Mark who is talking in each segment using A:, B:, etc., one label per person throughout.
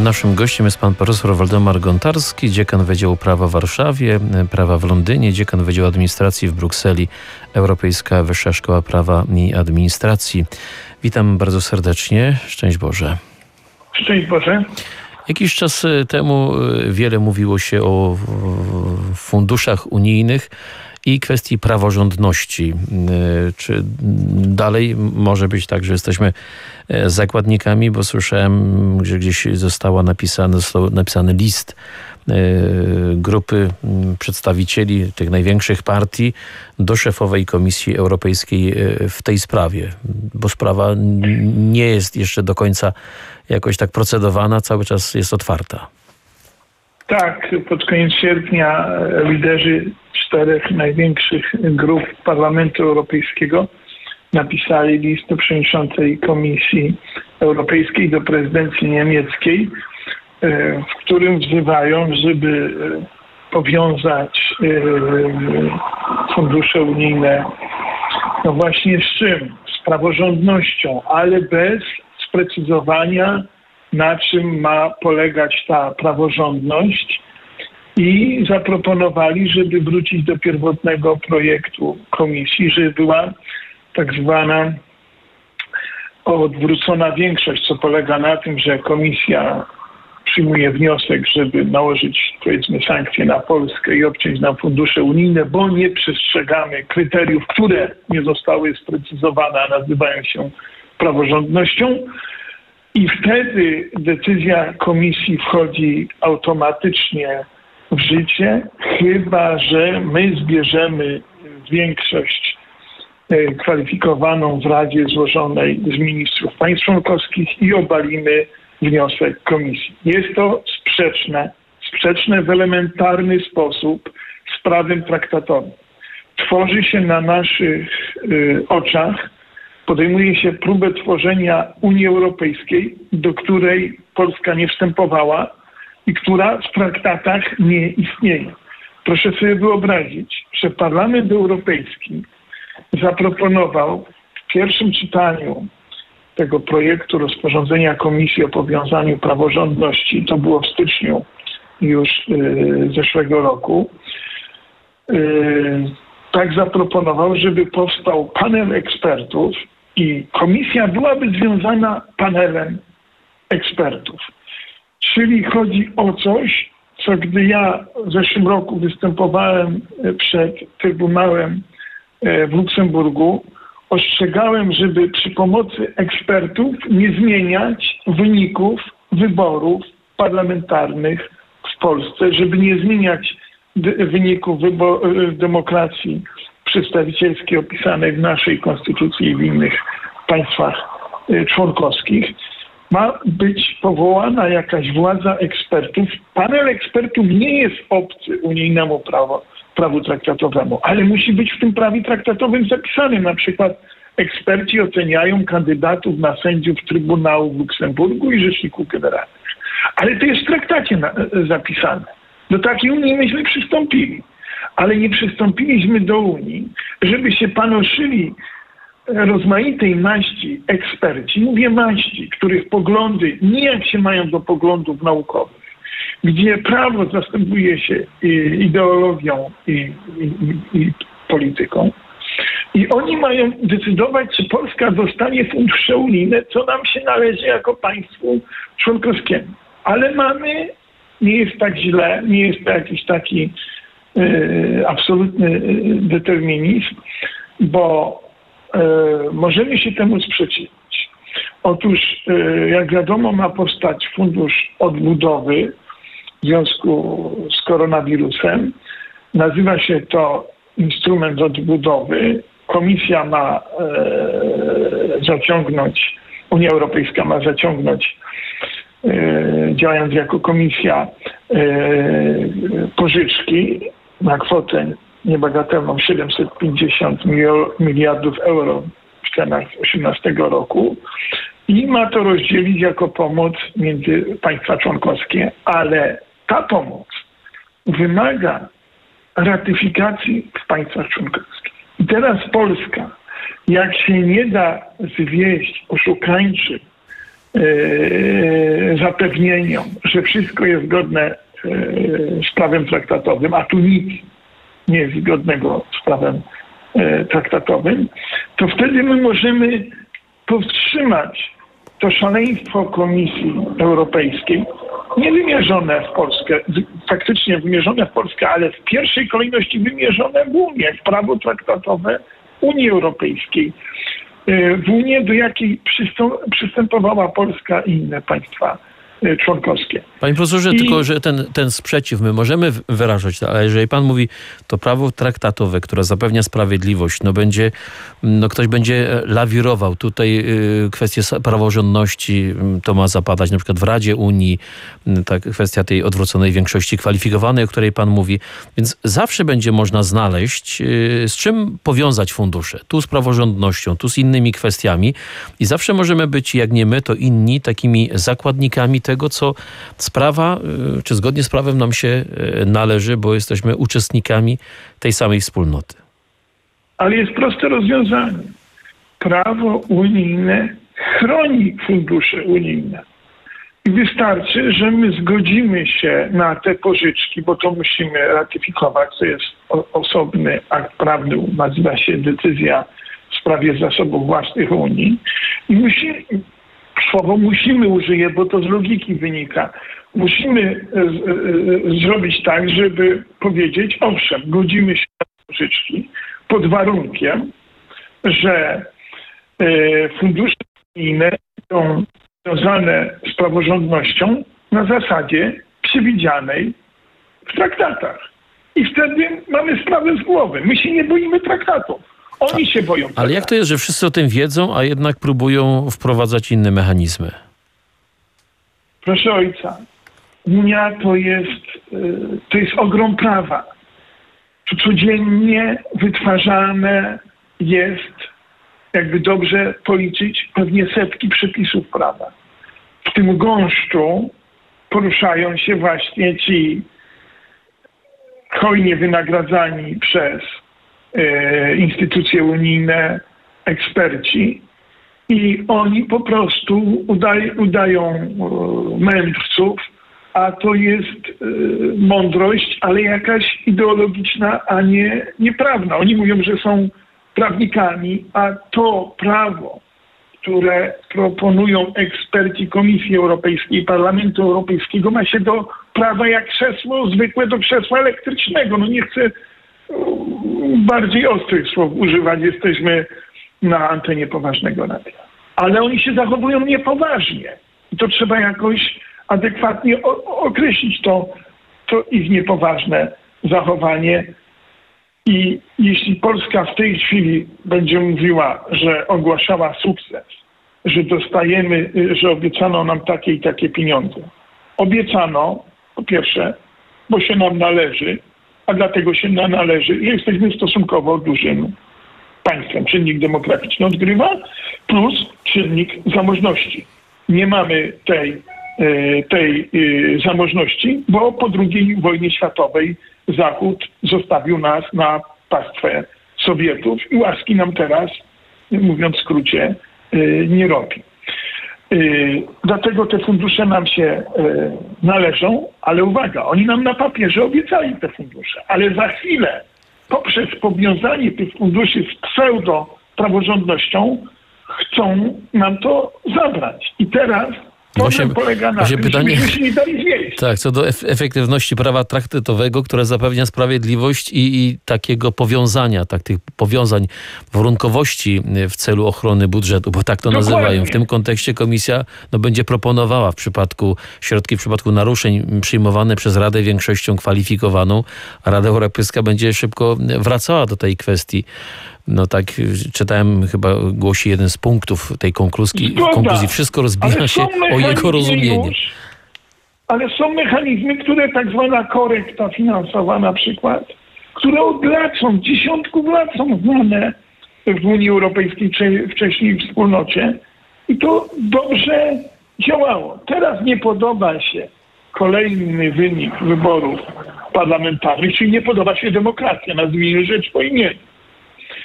A: Naszym gościem jest pan profesor Waldemar Gontarski, dziekan Wydziału Prawa w Warszawie, Prawa w Londynie, dziekan Wydziału Administracji w Brukseli, Europejska Wyższa Szkoła Prawa i Administracji. Witam bardzo serdecznie. Szczęść Boże.
B: Szczęść Boże.
A: Jakiś czas temu wiele mówiło się o funduszach unijnych i kwestii praworządnaści. Czy dalej może być tak, że jesteśmy zakładnikami, bo słyszałem, że gdzieś został napisany list grupy przedstawicieli tych największych partii do szefowej Komisji Europejskiej w tej sprawie, bo sprawa nie jest jeszcze do końca jakoś tak procedowana, cały czas jest otwarta.
B: Tak, pod koniec sierpnia liderzy 4 największych grup Parlamentu Europejskiego napisali list do przewodniczącej Komisji Europejskiej, do prezydencji niemieckiej, w którym wzywają, żeby powiązać fundusze unijne no właśnie z czym? Z praworządnością, ale bez sprecyzowania, na czym ma polegać ta praworządność, i zaproponowali, żeby wrócić do pierwotnego projektu komisji, żeby była tak zwana odwrócona większość, co polega na tym, że komisja przyjmuje wniosek, żeby nałożyć, powiedzmy, sankcje na Polskę i obciąć nam fundusze unijne, bo nie przestrzegamy kryteriów, które nie zostały sprecyzowane, a nazywają się praworządnością. I wtedy decyzja komisji wchodzi automatycznie w życie, chyba że my zbierzemy większość kwalifikowaną w Radzie złożonej z ministrów państw członkowskich i obalimy wniosek komisji. Jest to sprzeczne w elementarny sposób z prawem traktatowym. Tworzy się na naszych oczach, podejmuje się próbę tworzenia Unii Europejskiej, do której Polska nie wstępowała i która w traktatach nie istnieje. Proszę sobie wyobrazić, że Parlament Europejski zaproponował w pierwszym czytaniu tego projektu rozporządzenia Komisji o powiązaniu praworządności, to było w styczniu już zeszłego roku, tak zaproponował, żeby powstał panel ekspertów i komisja byłaby związana panelem ekspertów. Czyli chodzi o coś, co gdy ja w zeszłym roku występowałem przed Trybunałem w Luksemburgu, ostrzegałem, żeby przy pomocy ekspertów nie zmieniać wyników wyborów parlamentarnych w Polsce, żeby nie zmieniać wyników demokracji przedstawicielskiej opisanej w naszej konstytucji i w innych państwach członkowskich. Ma być powołana jakaś władza ekspertów. Panel ekspertów nie jest obcy unijnemu prawu traktatowemu, ale musi być w tym prawie traktatowym zapisany. Na przykład eksperci oceniają kandydatów na sędziów Trybunału w Luksemburgu i Rzeczników Generalnych. Ale to jest w traktacie zapisane. Do takiej Unii myśmy przystąpili, ale nie przystąpiliśmy do Unii, żeby się panoszyli rozmaitej maści eksperci, mówię maści, których poglądy nijak się mają do poglądów naukowych, gdzie prawo zastępuje się ideologią i polityką. I oni mają decydować, czy Polska dostanie fundusze unijne, co nam się należy jako państwu członkowskiemu. Ale nie jest tak źle, nie jest to jakiś taki absolutny determinizm, bo możemy się temu sprzeciwić. Otóż, jak wiadomo, ma powstać Fundusz Odbudowy w związku z koronawirusem. Nazywa się to instrument odbudowy. Komisja ma zaciągnąć, Unia Europejska ma zaciągnąć, działając jako komisja, pożyczki na kwotę niebagatelną 750 miliardów euro w cenach 2018 roku i ma to rozdzielić jako pomoc między państwa członkowskie, ale ta pomoc wymaga ratyfikacji w państwach członkowskich. I teraz Polska, jak się nie da zwieść oszukańczym zapewnieniom, że wszystko jest zgodne z prawem traktatowym, a tu nic nie jest zgodnego z prawem traktatowym, to wtedy my możemy powstrzymać to szaleństwo Komisji Europejskiej, nie wymierzone w Polskę, faktycznie wymierzone w Polskę, ale w pierwszej kolejności wymierzone w Unię, w prawo traktatowe Unii Europejskiej, w Unię, do jakiej przystępowała Polska i inne państwa członkowskie.
A: Panie profesorze, tylko że ten sprzeciw my możemy wyrażać, ale jeżeli pan mówi, to prawo traktatowe, które zapewnia sprawiedliwość, ktoś będzie lawirował. Tutaj kwestie praworządności, to ma zapadać na przykład w Radzie Unii, ta kwestia tej odwróconej większości kwalifikowanej, o której pan mówi. Więc zawsze będzie można znaleźć, z czym powiązać fundusze. Tu z praworządnością, tu z innymi kwestiami i zawsze możemy być, jak nie my, to inni, takimi zakładnikami tego, co sprawa, czy zgodnie z prawem nam się należy, bo jesteśmy uczestnikami tej samej wspólnoty.
B: Ale jest proste rozwiązanie. Prawo unijne chroni fundusze unijne. I wystarczy, że my zgodzimy się na te pożyczki, bo to musimy ratyfikować, to jest osobny akt prawny, nazywa się decyzja w sprawie zasobów własnych Unii. I słowo musimy użyję, bo to z logiki wynika. Musimy zrobić tak, żeby powiedzieć, owszem, godzimy się na pożyczki pod warunkiem, że fundusze unijne są związane z praworządnością na zasadzie przewidzianej w traktatach. I wtedy mamy sprawę z głowy. My się nie boimy traktatów. Oni się boją.
A: Ale jak to jest, że wszyscy o tym wiedzą, a jednak próbują wprowadzać inne mechanizmy?
B: Proszę ojca, Unia to jest ogrom prawa. To codziennie wytwarzane jest, jakby dobrze policzyć, pewnie setki przepisów prawa. W tym gąszczu poruszają się właśnie ci hojnie wynagradzani przez instytucje unijne eksperci i oni po prostu udają mędrców, a to jest mądrość, ale jakaś ideologiczna, a nie nieprawna. Oni mówią, że są prawnikami, a to prawo, które proponują eksperci Komisji Europejskiej i Parlamentu Europejskiego, ma się do prawa jak krzesło zwykłe do krzesła elektrycznego. No nie chcę bardziej ostrych słów używać, jesteśmy na antenie poważnego radia. Ale oni się zachowują niepoważnie. I to trzeba jakoś adekwatnie określić to ich niepoważne zachowanie. I jeśli Polska w tej chwili będzie mówiła, że ogłaszała sukces, że dostajemy, że obiecano nam takie i takie pieniądze. Obiecano, po pierwsze, bo się nam należy, a dlatego się nam należy, że jesteśmy stosunkowo dużym państwem. Czynnik demograficzny odgrywa, plus czynnik zamożności. Nie mamy tej zamożności, bo po II wojnie światowej Zachód zostawił nas na pastwę Sowietów i łaski nam teraz, mówiąc w skrócie, nie robi. Dlatego te fundusze nam się należą, ale uwaga, oni nam na papierze obiecali te fundusze, ale za chwilę poprzez powiązanie tych funduszy z pseudo-praworządnością chcą nam to zabrać. I teraz problem polega na tym,
A: pytanie,
B: żebyśmy się nie dali zwieść.
A: Tak, co do efektywności prawa traktatowego, które zapewnia sprawiedliwość i takiego powiązania, tych powiązań, warunkowości w celu ochrony budżetu, bo tak to
B: Dokładnie.
A: nazywają. W tym kontekście komisja będzie proponowała środki w przypadku naruszeń przyjmowane przez Radę większością kwalifikowaną, a Rada Europejska będzie szybko wracała do tej kwestii. No tak, czytałem, chyba głosi jeden z punktów tej konkluzji. Wszystko rozbija się o jego rozumienie.
B: Ale są mechanizmy, które tak zwana korekta finansowa na przykład, które od lat są, dziesiątków lat są znane w Unii Europejskiej, czy wcześniej w wspólnocie i to dobrze działało. Teraz nie podoba się kolejny wynik wyborów parlamentarnych, czyli nie podoba się demokracja, nazwijmy rzecz po imieniu.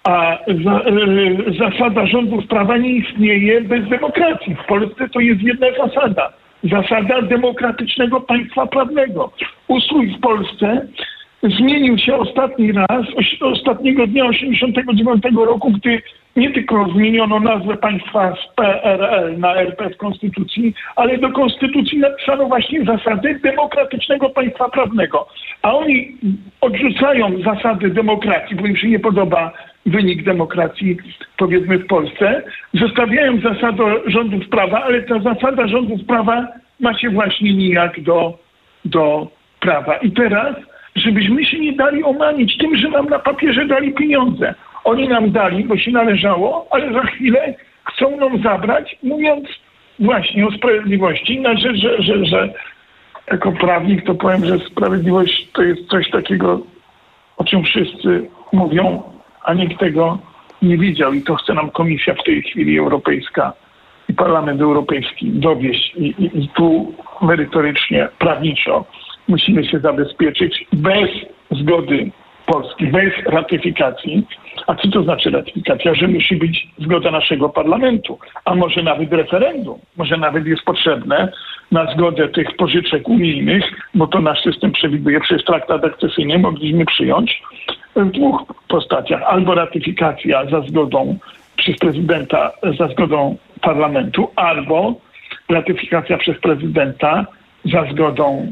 B: A zasada rządów prawa nie istnieje bez demokracji. W Polsce to jest jedna zasada. Zasada demokratycznego państwa prawnego. Ustrój w Polsce zmienił się ostatni raz, ostatniego dnia 1989 roku, gdy nie tylko zmieniono nazwę państwa z PRL na RP w Konstytucji, ale do Konstytucji napisano właśnie zasady demokratycznego państwa prawnego. A oni odrzucają zasady demokracji, bo im się nie podoba wynik demokracji, powiedzmy, w Polsce. Zostawiają zasadę rządów prawa, ale ta zasada rządów prawa ma się właśnie nijak do prawa. I teraz, żebyśmy się nie dali omamić tym, że nam na papierze dali pieniądze. Oni nam dali, bo się należało, ale za chwilę chcą nam zabrać, mówiąc właśnie o sprawiedliwości. Znaczy, że jako prawnik to powiem, że sprawiedliwość to jest coś takiego, o czym wszyscy mówią, a nikt tego nie widział. I to chce nam Komisja w tej chwili Europejska i Parlament Europejski dowieść. I tu merytorycznie, prawniczo musimy się zabezpieczyć bez zgody Polski, bez ratyfikacji. A co to znaczy ratyfikacja? Że musi być zgoda naszego parlamentu, a może nawet referendum. Może nawet jest potrzebne na zgodę tych pożyczek unijnych, bo to nasz system przewiduje, przez traktat akcesyjny mogliśmy przyjąć w dwóch postaciach. Albo ratyfikacja za zgodą przez prezydenta, za zgodą parlamentu, albo ratyfikacja przez prezydenta za zgodą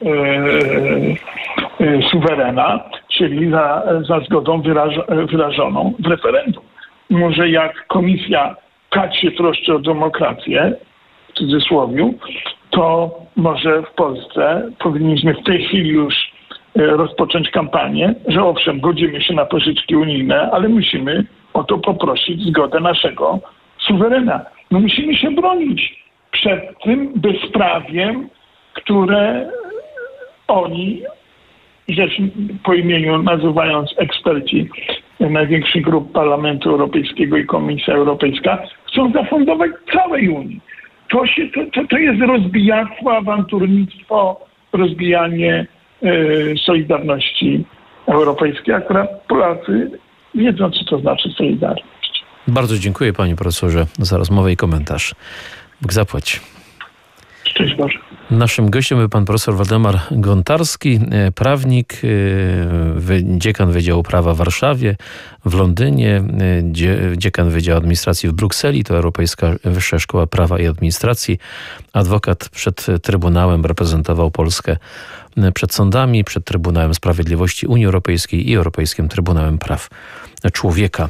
B: suwerena, czyli za zgodą wyrażoną w referendum. Może jak komisja tak się troszczy o demokrację, w cudzysłowie, to może w Polsce powinniśmy w tej chwili już rozpocząć kampanię, że owszem, godzimy się na pożyczki unijne, ale musimy o to poprosić zgodę naszego suwerena. No musimy się bronić przed tym bezprawiem, które oni, rzecz po imieniu nazywając eksperci największych grup Parlamentu Europejskiego i Komisja Europejska, chcą zafundować całej Unii. To jest rozbijactwo, awanturnictwo, rozbijanie Solidarności Europejskiej. Akurat Polacy wiedzą, co to znaczy solidarność.
A: Bardzo dziękuję, panie profesorze, za rozmowę i komentarz. Bóg zapłać.
B: Szczęść Boże.
A: Naszym gościem był pan profesor Waldemar Gontarski, prawnik, dziekan Wydziału Prawa w Warszawie, w Londynie, dziekan Wydziału Administracji w Brukseli, to Europejska Wyższa Szkoła Prawa i Administracji, adwokat przed Trybunałem, reprezentował Polskę przed sądami, przed Trybunałem Sprawiedliwości Unii Europejskiej i Europejskim Trybunałem Praw Człowieka.